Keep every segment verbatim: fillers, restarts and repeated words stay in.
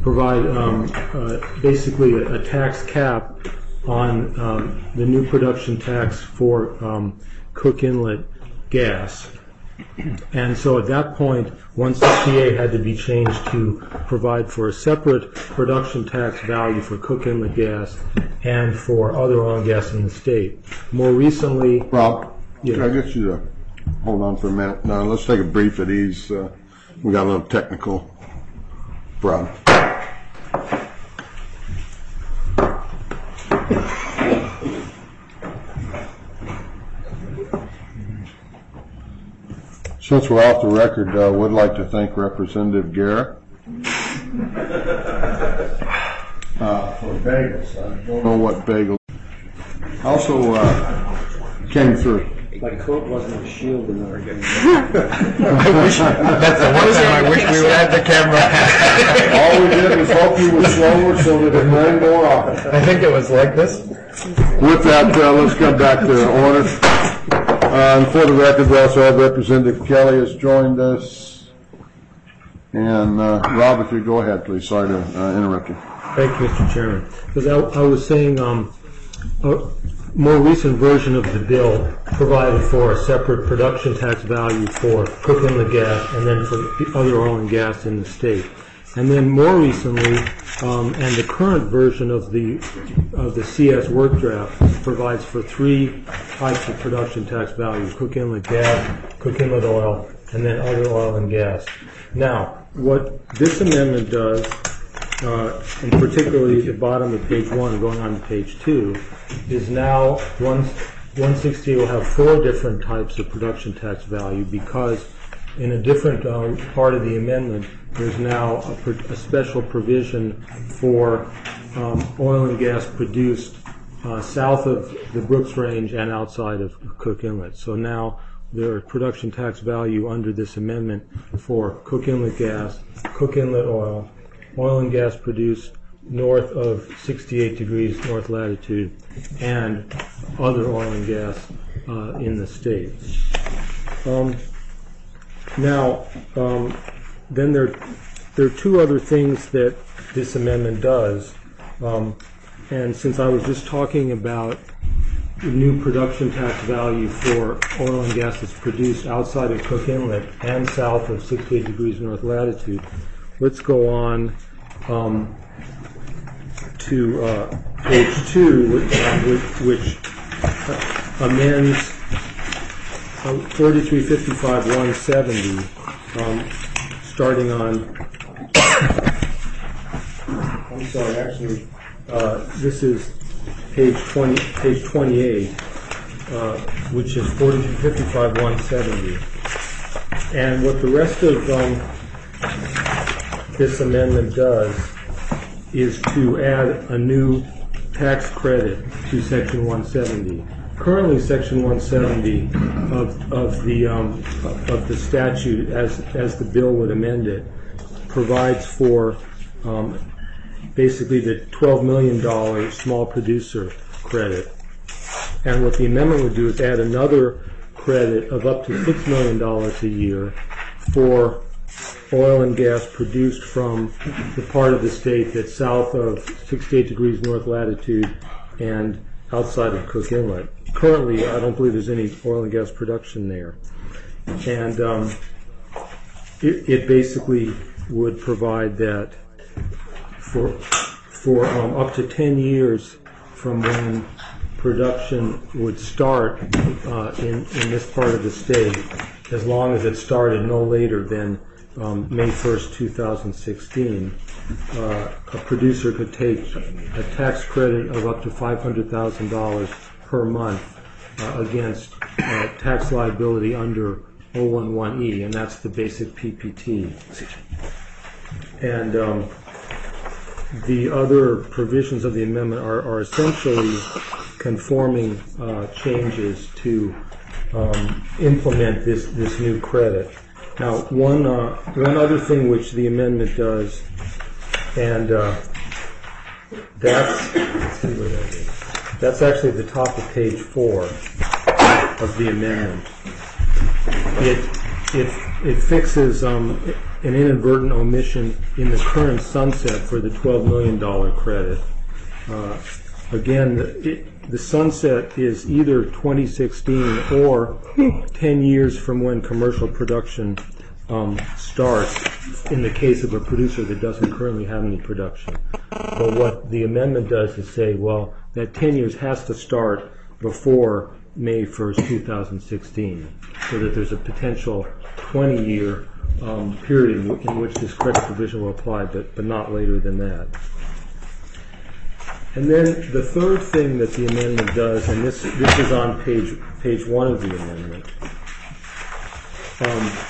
provide um, uh, basically a, a tax cap on um, the new production tax for um, Cook Inlet gas. And so at that point, one sixty-eight had to be changed to provide for a separate production tax value for Cook Inlet gas and for other oil and gas in the state. More recently... Rob, yeah. can I get you to hold on for a minute? No, let's take a brief at ease. Uh, we got a little technical problem. Since we're off the record, I uh, would like to thank Representative Garrett uh, for bagels. I don't know what bagel. Also uh, came through. My coat wasn't a shield in there. I wish, that's the one time I wish we would have the camera. All we did was hope you were slower so that it rained more often. I think it was like this. With that, uh, let's come back to order. Uh, and for the record, we also have Representative Kelly has joined us. And uh, Rob, if you go ahead, please. Sorry to uh, interrupt you. Thank you, Mister Chairman. Because I, I was saying um, a more recent version of the bill provided for a separate production tax value for Cook Inlet gas and then for the other oil and gas in the state. And then more recently, um, and the current version of the of the C S work draft provides for three types of production tax value: Cook Inlet gas, Cook Inlet oil, and then other oil and gas. Now, what this amendment does, uh, and particularly at the bottom of page one, going on to page two, is now one one sixty will have four different types of production tax value because in a different uh, part of the amendment, there's now a, a special provision for um, oil and gas produced uh, south of the Brooks Range and outside of Cook Inlet. So now there are production tax value under this amendment for Cook Inlet gas, Cook Inlet oil, oil and gas produced north of sixty-eight degrees north latitude, and other oil and gas uh, in the state. Um, now, um, then there, there are two other things that this amendment does. Um, and since I was just talking about the new production tax value for oil and gas that's produced outside of Cook Inlet and south of sixty-eight degrees north latitude, let's go on um, to uh, page two, which, uh, which, which uh, amends uh, forty-three fifty-five one seventy, um, starting on. I'm sorry, actually, uh, this is page twenty, page twenty-eight, uh, which is forty-two fifty-five one seventy, and what the rest of um, this amendment does is to add a new tax credit to Section one seventy. Currently, Section one seventy of of the um, of the statute, as as the bill would amend it, provides for um, basically the twelve million dollars small producer credit. And what the amendment would do is add another credit of up to six million dollars a year for oil and gas produced from the part of the state that's south of sixty-eight degrees north latitude and outside of Cook Inlet. Currently, I don't believe there's any oil and gas production there. And um, it, it basically would provide that for for um, up to ten years from when production would start uh, in, in this part of the state, as long as it started no later than um, May first, two thousand sixteen, uh, a producer could take a tax credit of up to five hundred thousand dollars per month uh, against uh, tax liability under oh one one E, and that's the basic P P T. And um, the other provisions of the amendment are, are essentially conforming uh, changes to um, implement this, this new credit. Now, one uh, one other thing which the amendment does, and uh, that's let's see what that is. That's actually at the top of page four of the amendment. It it it fixes um, an inadvertent omission in the current sunset for the twelve million dollars credit. Uh, again, it, the sunset is either twenty sixteen or ten years from when commercial production um, starts in the case of a producer that doesn't currently have any production. But what the amendment does is say, well, that ten years has to start before May first, two thousand sixteen, so that there's a potential twenty-year um, period in, w- in which this credit provision will apply, but, but not later than that. And then the third thing that the amendment does, and this this is on page page one of the amendment, um,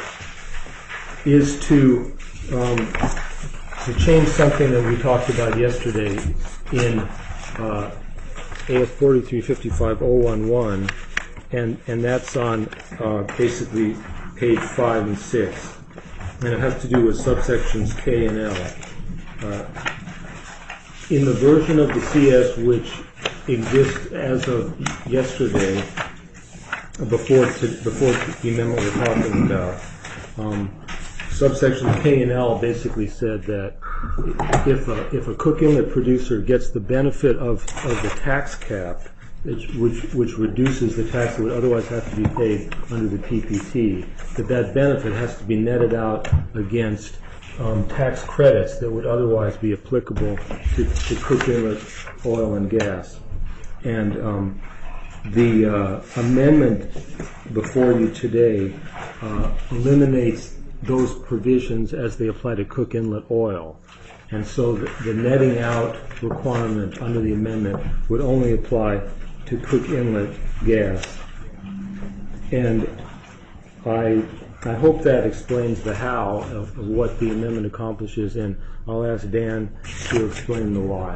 is to um, to change something that we talked about yesterday in uh, A S forty-three fifty-five oh eleven, and and that's on uh, basically page five and six, and it has to do with subsections K and L. Uh, in the version of the C S which exists as of yesterday, before to, before the amendment we're talking about, um, subsection K and L basically said that if a, if a cook inlet producer gets the benefit of, of the tax cap, which, which which reduces the tax that would otherwise have to be paid under the P P T, that that benefit has to be netted out against um, tax credits that would otherwise be applicable to, to cook inlet oil and gas. And um, the uh, amendment before you today uh, eliminates those provisions as they apply to cook inlet oil. And so the, the netting out requirement under the amendment would only apply to cook inlet gas. And I I hope that explains the how of, of what the amendment accomplishes, and I'll ask Dan to explain the why.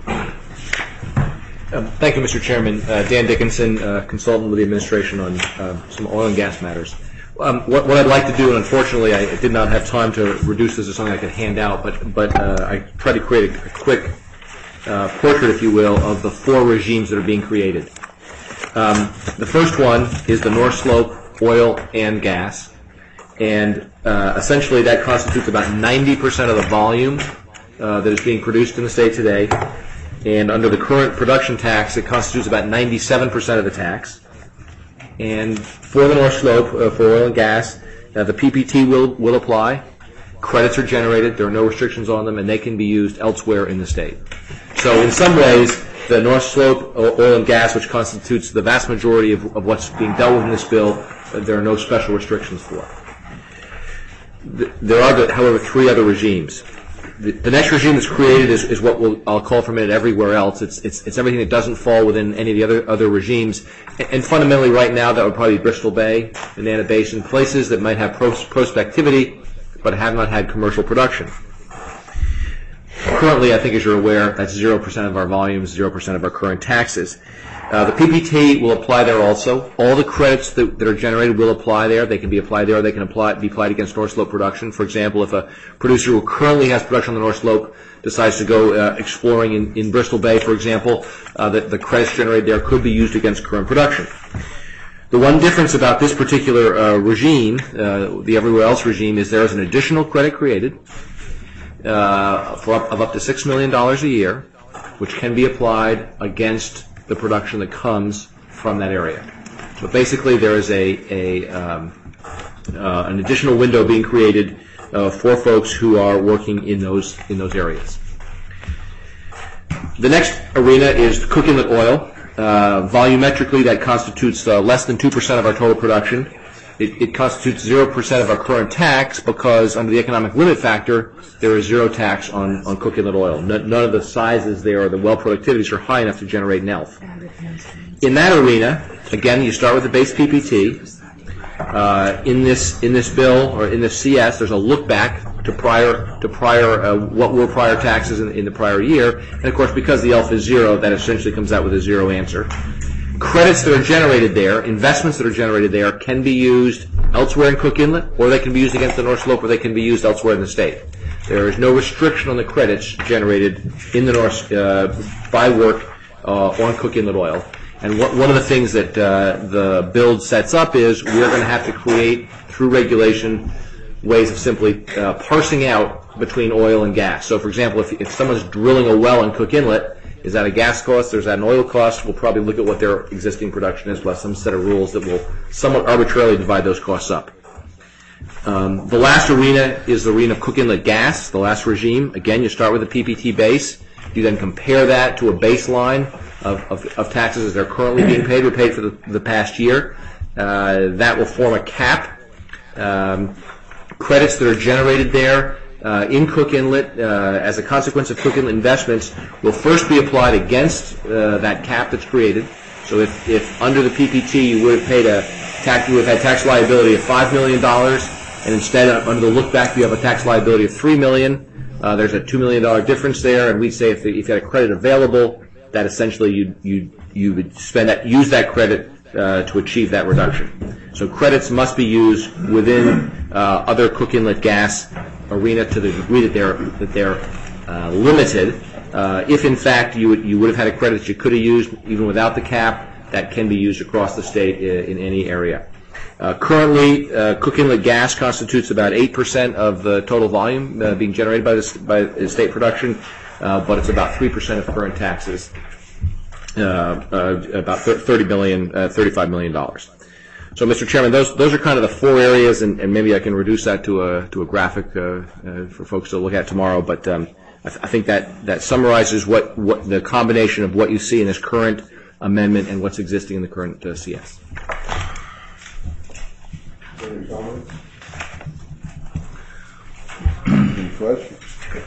Um, thank you, Mister Chairman. Uh, Dan Dickinson, uh, consultant with the administration on uh, some oil and gas matters. Um, what, what I'd like to do, and unfortunately I did not have time to reduce this to something I could hand out, but, but uh, I tried to create a, a quick uh, portrait, if you will, of the four regimes that are being created. Um, the first one is the North Slope oil and gas, and uh, essentially that constitutes about ninety percent of the volume uh, that is being produced in the state today, and under the current production tax it constitutes about ninety-seven percent of the tax. And for the North Slope, uh, for oil and gas, uh, the P P T will, will apply. Credits are generated, there are no restrictions on them, and they can be used elsewhere in the state. So in some ways, the North Slope oil and gas, which constitutes the vast majority of, of what's being dealt with in this bill, uh, there are no special restrictions for. The, there are, however, three other regimes. The, the next regime that's created is, is what we'll, I'll call from it everywhere else. It's, it's, it's everything that doesn't fall within any of the other, other regimes. And, and fundamentally right now that would probably be Bristol Bay, Banana Basin, places that might have pros, prospectivity but have not had commercial production. Currently, I think as you're aware, that's zero percent of our volumes, zero percent of our current taxes. Uh, the P P T will apply there also. All the credits that, that are generated will apply there. They can be applied there, or they can apply, be applied against North Slope production. For example, if a producer who currently has production on the North Slope decides to go uh, exploring in, in Bristol Bay, for example, uh, the, the credits generated there could be used against current production. The one difference about this particular uh, regime, uh, the everywhere else regime, is there is an additional credit created uh, for up, of up to six million dollars a year, which can be applied against the production that comes from that area. But basically there is a, a um, uh, an additional window being created uh, for folks who are working in those in those areas. The next arena is cook inlet oil. Uh, volumetrically, that constitutes uh, less than two percent of our total production. It, it constitutes zero percent of our current tax because under the economic limit factor, there is zero tax on, on cook inlet oil. None, none of the sizes there or the well productivities are high enough to generate an E L F. In that arena, again, you start with the base P P T. Uh, in this in this bill or in this C S, there's a look back to prior to prior uh, what were prior taxes in, in the prior year, and of course, because the E L F is zero, that essentially comes out with a zero answer. Credits that are generated there, investments that are generated there, can be used elsewhere in Cook Inlet, or they can be used against the North Slope, or they can be used elsewhere in the state. There is no restriction on the credits generated in the North uh, by work uh, on Cook Inlet oil. And what, one of the things that uh, the bill sets up is we're going to have to create, through regulation, ways of simply uh, parsing out between oil and gas. So, for example, if, if someone's drilling a well in Cook Inlet, is that a gas cost or is that an oil cost? We'll probably look at what their existing production is, plus some set of rules that will somewhat arbitrarily divide those costs up. Um, the last arena is the arena of Cook Inlet gas, the last regime. Again, you start with a P P T base. You then compare that to a baseline of, of, of taxes as they're currently being paid. We're paid for the, the past year. Uh, that will form a cap. Um, credits that are generated there uh, in Cook Inlet uh, as a consequence of Cook Inlet investments will first be applied against uh, that cap that's created. So if, if under the P P T you would have paid a tax, you would have had tax liability of five million dollars, and instead uh, under the look back you have a tax liability of three million dollars. Uh, there's a two million dollars difference there, and we'd say if, the, if you had a credit available, that essentially you you you would spend that use that credit uh, to achieve that reduction. So credits must be used within uh, other Cook Inlet gas arena to the degree that they're that they're uh, limited. Uh, if in fact you would you would have had a credit that you could have used even without the cap, that can be used across the state in, in any area. Uh, currently, uh, Cook Inlet gas constitutes about eight percent of the total volume uh, being generated by, this, by the state production, uh, but it's about three percent of current taxes, uh, uh, about thirty million dollars, uh, thirty-five million dollars. So, Mister Chairman, those those are kind of the four areas, and, and maybe I can reduce that to a to a graphic uh, uh, for folks to look at tomorrow. But um, I, th- I think that, that summarizes what, what the combination of what you see in this current amendment and what's existing in the current uh, C S. Any comments? Any questions?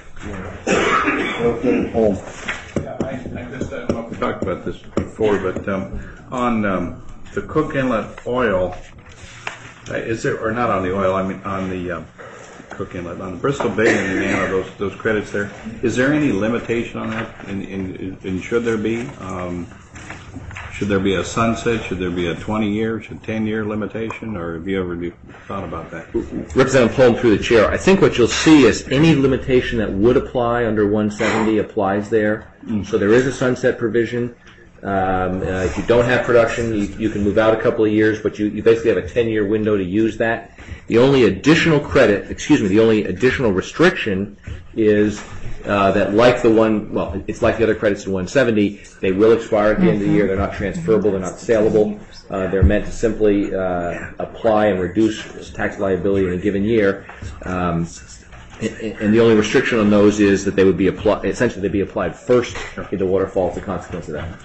Okay, Holm. Yeah, I, I just I don't know if we talked about this before, but um, on um, the Cook Inlet oil, uh, is there, or not on the oil? I mean on the um, Cook Inlet, on the Bristol Bay and Indiana, those those credits there. Is there any limitation on that? And, and, and should there be? Um, Should there be a sunset? Should there be a twenty-year, should ten-year limitation? Or have you ever do, thought about that? Representative Plum through the chair. I think what you'll see is any limitation that would apply under one seventy applies there. Mm. So there is a sunset provision. Um, uh, if you don't have production, you, you can move out a couple of years, but you, you basically have a ten-year window to use that. The only additional credit, excuse me, the only additional restriction is Uh, that like the one, well, it's like the other credits in one seventy, they will expire at the end of the year. They're not transferable. They're not saleable. Uh, they're meant to simply uh, apply and reduce tax liability in a given year. Um, and, and the only restriction on those is that they would be applied, essentially they'd be applied first in the waterfall as a consequence of that.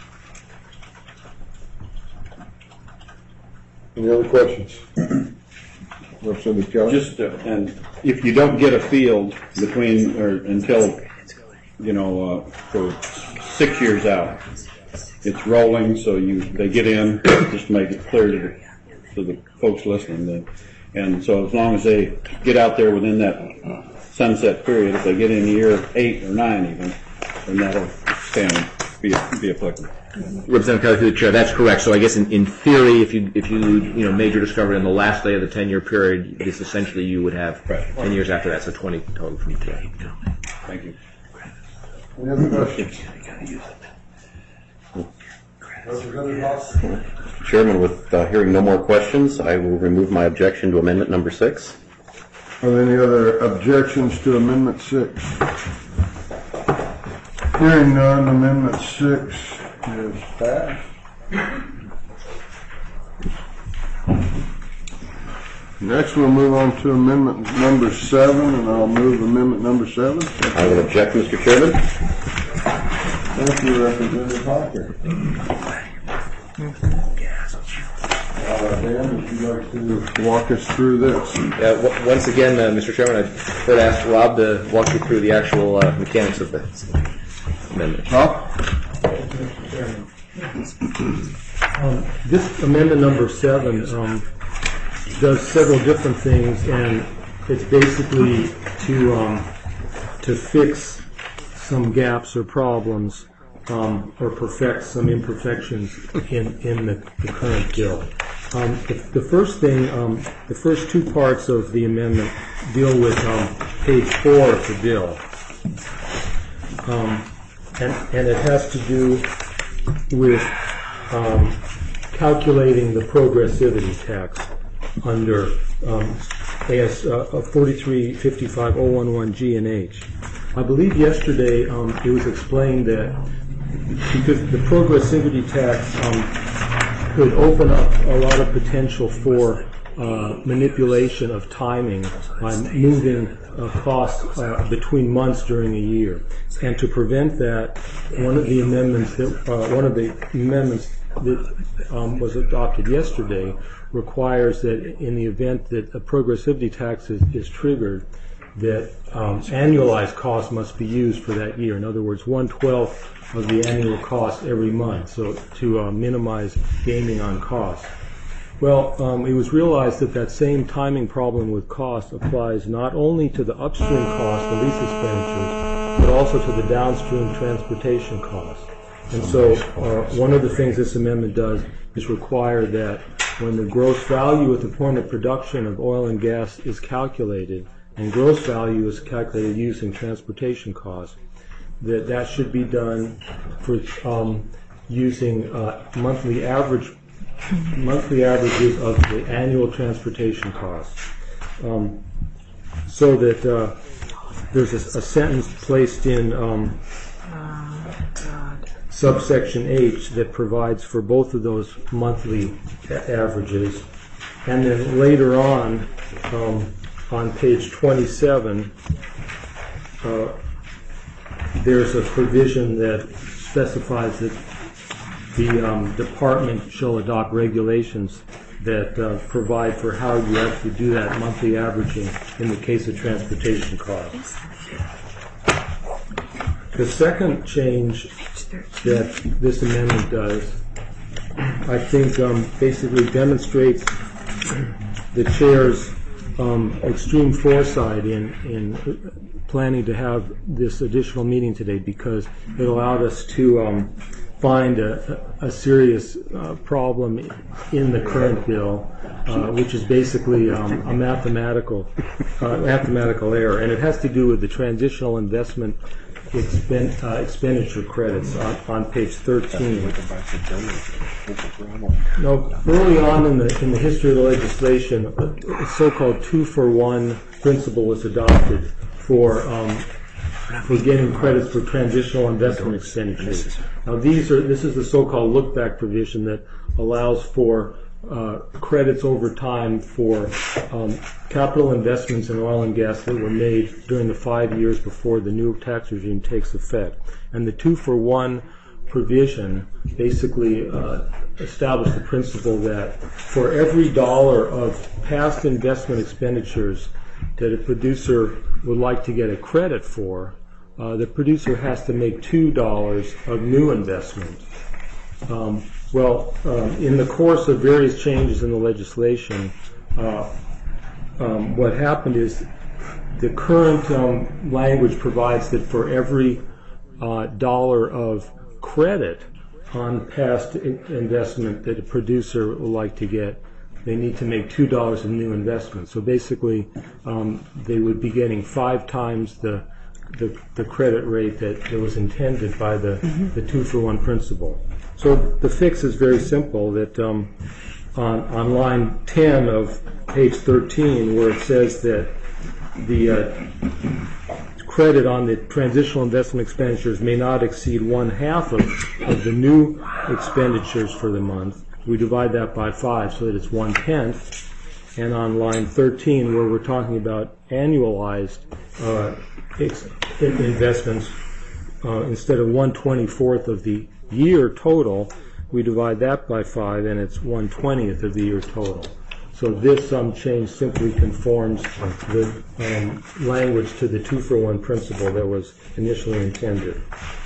Any other questions? Representative Kelly? Just, uh, and if you don't get a field between, or until, you know, uh, for six years out, it's rolling, so you, they get in, just to make it clear to the, to the folks listening. That, and so as long as they get out there within that sunset period, if they get in year eight or nine even, then that'll stand, be, be applicable. Representative Kelly through the chair, that's correct. So I guess in, in theory, if you if you you know made your discovery on the last day of the ten-year period, this essentially you would have right. ten years after that, so twenty total from today. Thank you. Any other questions? Mister Chairman, with uh, hearing no more questions, I will remove my objection to amendment number six. Are there any other objections to amendment six? Hearing none, amendment six is passed. Next, we'll move on to amendment number seven, and I'll move amendment number seven. I will object, Mister Chairman. Thank you, Representative Hocker. Uh, Dan, would you like to walk us through this? Uh, w- once again, uh, Mister Chairman, I'd prefer to ask Rob to walk you through the actual uh, mechanics of the amendment. Rob? Um, this amendment number seven um, does several different things, and it's basically to um, to fix some gaps or problems um, or perfect some imperfections in in the, the current bill. Um, the, the first thing, um, the first two parts of the amendment deal with um, page four of the bill, um, and and it has to do with um, calculating the progressivity tax under um, A S uh, forty-three fifty-five oh eleven G and H. I believe yesterday um, it was explained that because the progressivity tax um, could open up a lot of potential for uh, manipulation of timing by moving uh, costs uh, between months during a year. And to prevent that, one of the amendments that uh, one of the amendments that um, was adopted yesterday requires that in the event that a progressivity tax is, is triggered, that um, annualized costs must be used for that year. In other words, one twelfth of the annual cost every month, so to uh, minimize gaming on costs. Well, um, it was realized that that same timing problem with cost applies not only to the upstream costs, the lease expenditures, but also to the downstream transportation costs. And so uh, one of the things this amendment does is require that when the gross value at the point of production of oil and gas is calculated, and gross value is calculated using transportation costs, that that should be done for um, using uh, monthly average monthly averages of the annual transportation costs, um, so that uh, there's a, a sentence placed in um, subsection H that provides for both of those monthly a- averages, and then later on, um, on page twenty-seven, uh, there's a provision that specifies that the um, department shall adopt regulations that uh, provide for how you actually do that monthly averaging in the case of transportation costs. The second change that this amendment does, I think, um, basically demonstrates the chair's um, extreme foresight in, in planning to have this additional meeting today, because it allowed us to um, find a, a serious uh, problem in the current bill, uh, which is basically um, a mathematical uh, mathematical error, and it has to do with the transitional investment Expend, uh, expenditure credits on, on page thirteen. Now, early on in the in the history of the legislation, a, a so-called two-for-one principle was adopted for um, for getting credits for transitional investment expenditures. Now, these are this is the so-called look-back provision that allows for uh, credits over time for um, capital investments in oil and gas that were made during the five years before the new tax regime takes effect. And the two-for-one provision basically uh, established the principle that for every dollar of past investment expenditures that a producer would like to get a credit for, uh, the producer has to make two dollars of new investment. Um, well, um, in the course of various changes in the legislation, uh, um, what happened is the current um, language provides that for every uh, dollar of credit on past I- investment that a producer would like to get, they need to make two dollars of new investment. So basically, um, they would be getting five times the the, the credit rate that, that was intended by the, the two-for-one principle. So the fix is very simple, that um, on, on line ten of page thirteen, where it says that the uh, credit on the transitional investment expenditures may not exceed one half of, of the new expenditures for the month, we divide that by five so that it's one-tenth. And on line thirteen, where we're talking about annualized uh, ex- investments, uh, instead of one twenty-fourth of the year total, we divide that by five, and it's one twentieth of the year total. So this um, change simply conforms the um, language to the two-for-one principle that was initially intended.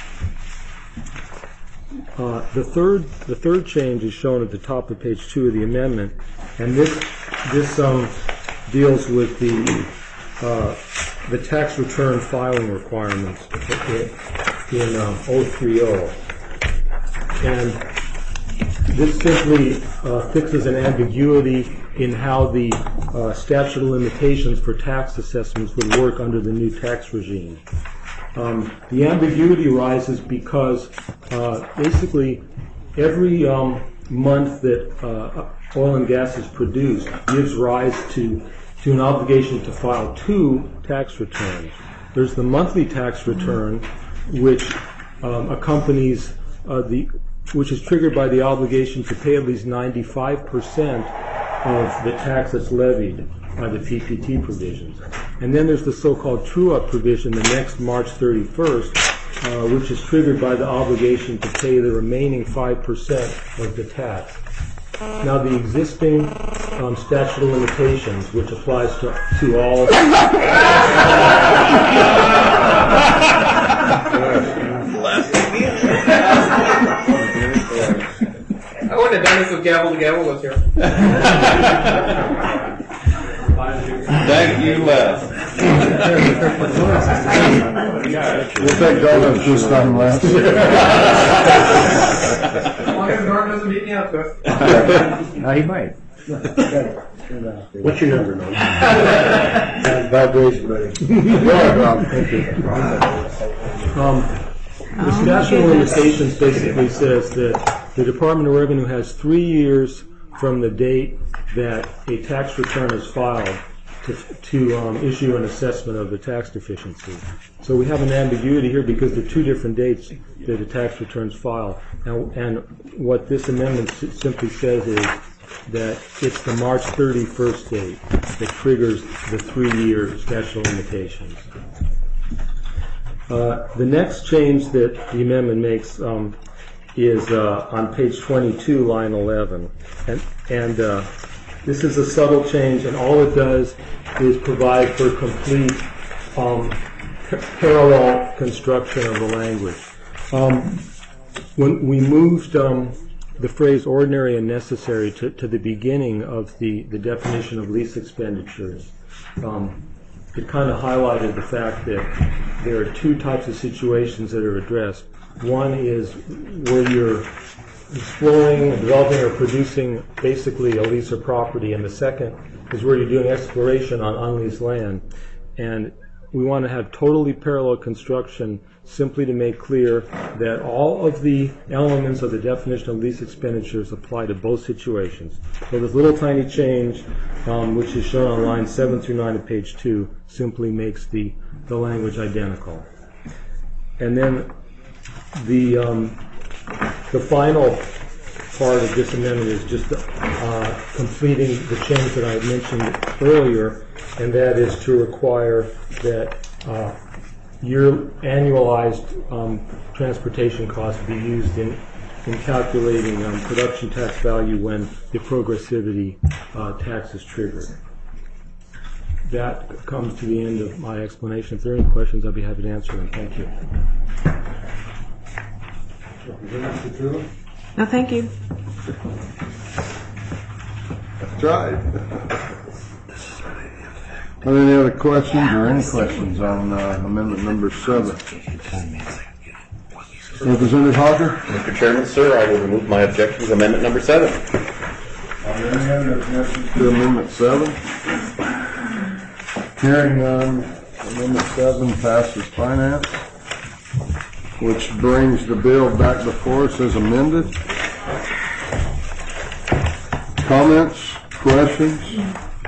Uh, the third, the third change is shown at the top of page two of the amendment, and this this um, deals with the uh, the tax return filing requirements in um, oh three oh, and this simply uh, fixes an ambiguity in how the uh, statute of limitations for tax assessments would work under the new tax regime. Um, the ambiguity arises because uh, basically every um, month that uh, oil and gas is produced gives rise to to an obligation to file two tax returns. There's the monthly tax return, which um, accompanies uh, the, which is triggered by the obligation to pay at least ninety-five percent of the tax that's levied by the P P T provisions. And then there's the so-called true-up provision the next March thirty-first, uh, which is triggered by the obligation to pay the remaining five percent of the tax. Now, the existing um, statute of limitations, which applies to, to all... I wouldn't have done this if Gavel the Gavel was here. Thank you, Les. We'll take donuts this time, Les. As long as Norm doesn't beat me up, Cliff. No, he might. What's your number, Norm? Vibration, buddy. Go ahead, Rob. Thank you. Um, the statute of limitations basically says that the Department of Revenue has three years from the date that a tax return is filed to, to um, issue an assessment of the tax deficiency. So we have an ambiguity here because there are two different dates that a tax return is filed. And, and what this amendment s- simply says is that it's the March thirty-first date that triggers the three-year statute of limitations. Uh, the next change that the amendment makes um, is uh, on page twenty-two, line eleven. And, and uh, this is a subtle change, and all it does is provide for complete um, p- parallel construction of the language. Um, when we moved um, the phrase ordinary and necessary to, to the beginning of the, the definition of lease expenditures, um, it kind of highlighted the fact that there are two types of situations that are addressed. One is where you're exploring, developing, or producing basically a lease or property, and the second is where you're doing exploration on unleased land. And we want to have totally parallel construction simply to make clear that all of the elements of the definition of lease expenditures apply to both situations. So this little tiny change, um, which is shown on lines seven through nine of page two, simply makes the, the language identical. And then the um, the final part of this amendment is just uh, completing the change that I mentioned earlier, and that is to require that uh, your annualized um, transportation costs be used in, in calculating um, production tax value when the progressivity uh, tax is triggered. That comes to the end of my explanation. If there are any questions, I'll be happy to answer them. Thank you. No, thank you. That's right. Are there any other questions or any questions on uh, amendment number seven? Representative Hawker? Mister Chairman, sir, I will remove my objection to amendment number seven. Are there any other objections to amendment seven? Hearing none, amendment seven passes finance, which brings the bill back before us as amended. Comments, questions?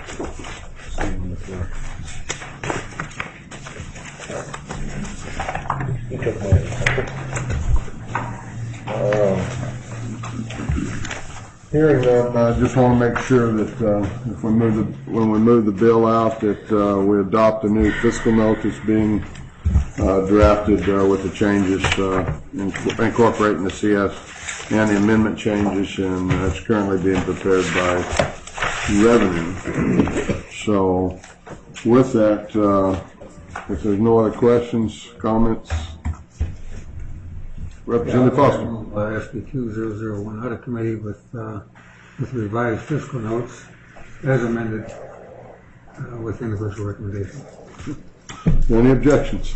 Hearing none, I just want to make sure that uh, if we move the, when we move the bill out, that uh, we adopt a new fiscal note that's being uh, drafted uh, with the changes, uh, incorporating the C S and the amendment changes, and that's currently being prepared by Revenue. So, with that, uh, if there's no other questions, comments, Representative Foster. Uh, S B Q zero zero one Audit Committee with, uh, with revised fiscal notes as amended uh, with universal recommendation. Any objections?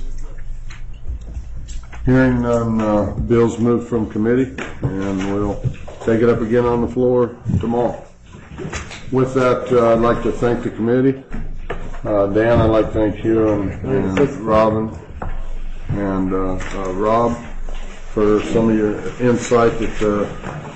Hearing none, uh, bills moved from committee, and we'll take it up again on the floor tomorrow. With that, uh, I'd like to thank the committee. Uh, Dan, I'd like to thank you and, and Robin and uh, uh, Rob for some of your insight that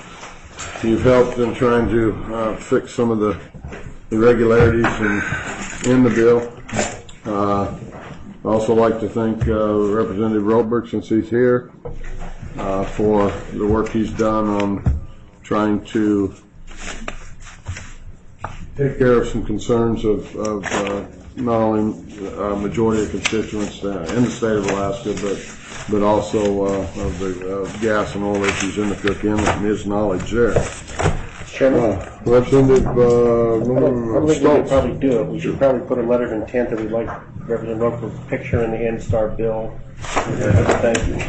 uh, you've helped in trying to uh, fix some of the irregularities and in the bill. Uh, I'd also like to thank uh, Representative Roberg, since he's here, uh, for the work he's done on trying to take care of some concerns of, of uh, not only uh, majority of constituents uh, in the state of Alaska, but but also uh, of the uh, gas and oil issues in the Cook Inlet and his knowledge there. Chairman, Uh, Representative uh, I don't I don't think we should Stoltz. probably do it. We should probably put a letter of intent that we'd like Representative Roper's picture in the N-Star bill. Thank you.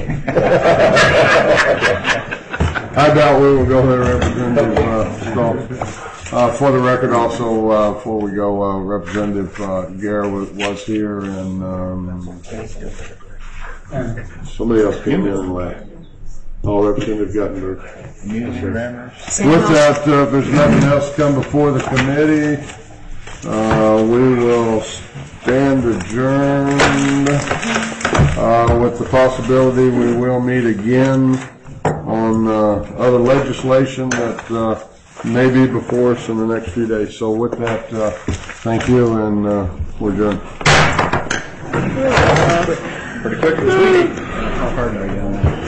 I doubt we will go there, Representative uh, Stoltz. Uh, for the record, also, uh, before we go, uh, Representative uh, Gare was, was here, and um, somebody else came in and left. Oh, Representative Guttenberg. With that, uh, if there's nothing else to come before the committee, uh, we will stand adjourned uh, with the possibility we will meet again on uh, other legislation that uh, may be before us in the next few days. So with that, uh, thank you, and uh, we're adjourned. Pretty quick this week. How hard are you on that?